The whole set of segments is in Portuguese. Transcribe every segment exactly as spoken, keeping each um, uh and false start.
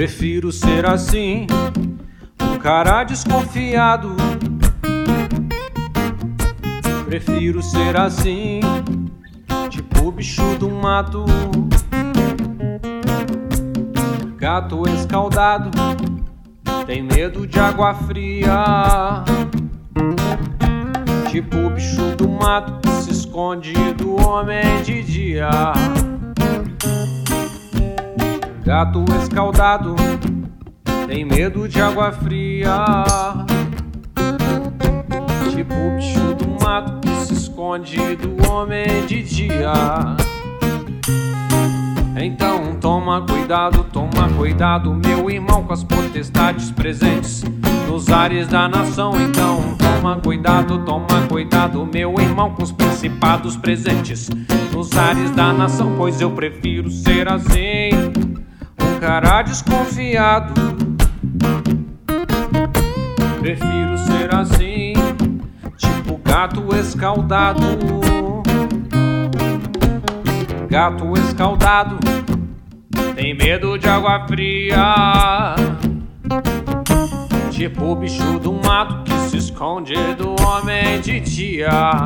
Prefiro ser assim, um cara desconfiado. Prefiro ser assim, tipo bicho do mato, gato escaldado, tem medo de água fria. Tipo bicho do mato que se esconde do homem de dia. Gato escaldado, tem medo de água fria. Tipo bicho do mato que se esconde do homem de dia. Então toma cuidado, toma cuidado, meu irmão, com as potestades presentes nos ares da nação. Então toma cuidado, toma cuidado, meu irmão, com os principados presentes nos ares da nação. Pois eu prefiro ser assim, um cara desconfiado. Prefiro ser assim, tipo gato escaldado. Gato escaldado, tem medo de água fria. Tipo bicho do mato que se esconde do homem de dia.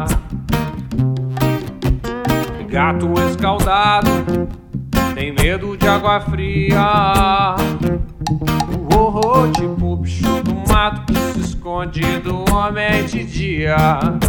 Gato escaldado, tem medo de água fria. Oh, oh, tipo bicho do mato que se esconde do homem de dia.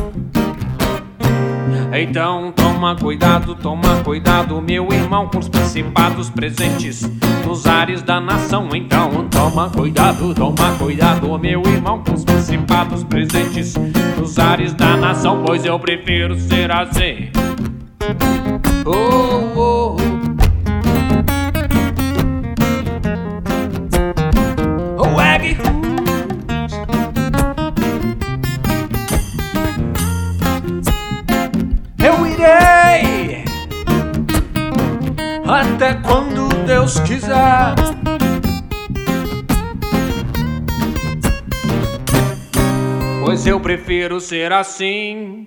Então toma cuidado, toma cuidado, meu irmão, com os principados presentes nos ares da nação. Então toma cuidado, toma cuidado, meu irmão, com os principados presentes nos ares da nação. Pois eu prefiro ser assim. Oh, oh. Oh, Egg. Eu irei até quando Deus quiser. Pois eu prefiro ser assim.